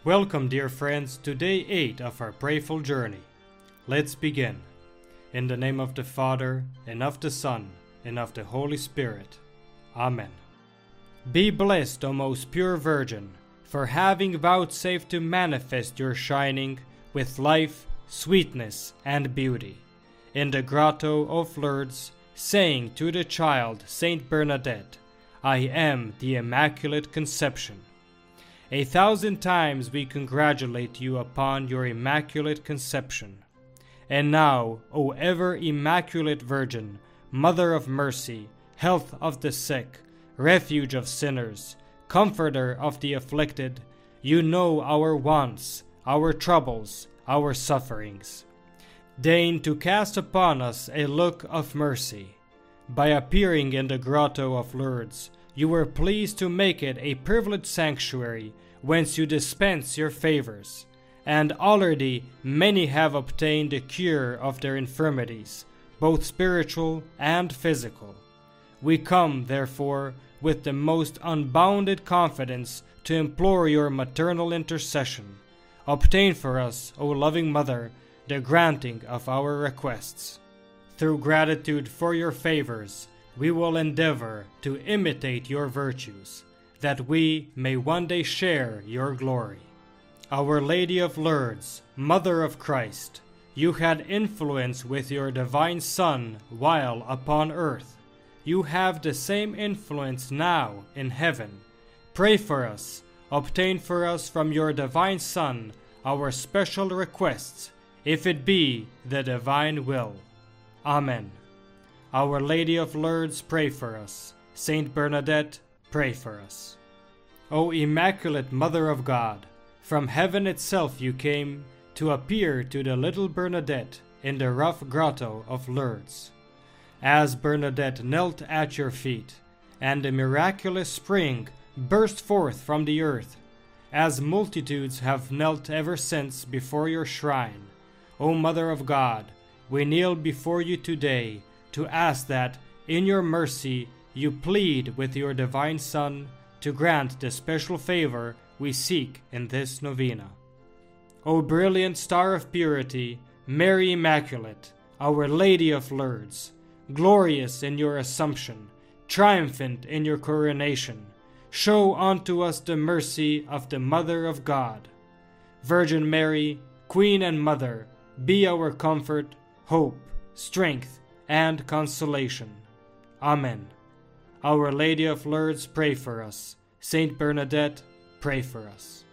Welcome, dear friends, to day 8 of our prayerful journey. Let's begin. In the name of the Father, and of the Son, and of the Holy Spirit. Amen. Be blessed, O most pure Virgin, for having vouchsafed to manifest your shining with life, sweetness, and beauty. In the grotto of Lourdes, saying to the child Saint Bernadette, I am the Immaculate Conception. 1,000 times we congratulate you upon your Immaculate Conception. And now, O ever Immaculate Virgin, Mother of Mercy, Health of the sick, Refuge of sinners, Comforter of the afflicted, you know our wants, our troubles, our sufferings. Deign to cast upon us a look of mercy. By appearing in the grotto of Lourdes, you were pleased to make it a privileged sanctuary whence you dispense your favors, and already many have obtained the cure of their infirmities, both spiritual and physical. We come, therefore, with the most unbounded confidence to implore your maternal intercession. Obtain for us, O loving Mother, the granting of our requests. Through gratitude for your favors, we will endeavor to imitate your virtues, that we may one day share your glory. Our Lady of Lourdes, Mother of Christ, you had influence with your divine Son while upon earth. You have the same influence now in heaven. Pray for us, obtain for us from your divine Son our special requests, if it be the divine will. Amen. Our Lady of Lourdes, pray for us. Saint Bernadette, pray for us. O Immaculate Mother of God, from heaven itself you came to appear to the little Bernadette in the rough grotto of Lourdes. As Bernadette knelt at your feet, and the miraculous spring burst forth from the earth, as multitudes have knelt ever since before your shrine, O Mother of God, we kneel before you today to ask that, in your mercy, you plead with your divine Son to grant the special favor we seek in this novena. O brilliant star of purity, Mary Immaculate, Our Lady of Lourdes, glorious in your Assumption, triumphant in your coronation, show unto us the mercy of the Mother of God. Virgin Mary, Queen and Mother, be our comfort, hope, strength, and consolation. Amen. Our Lady of Lourdes, pray for us. Saint Bernadette, pray for us.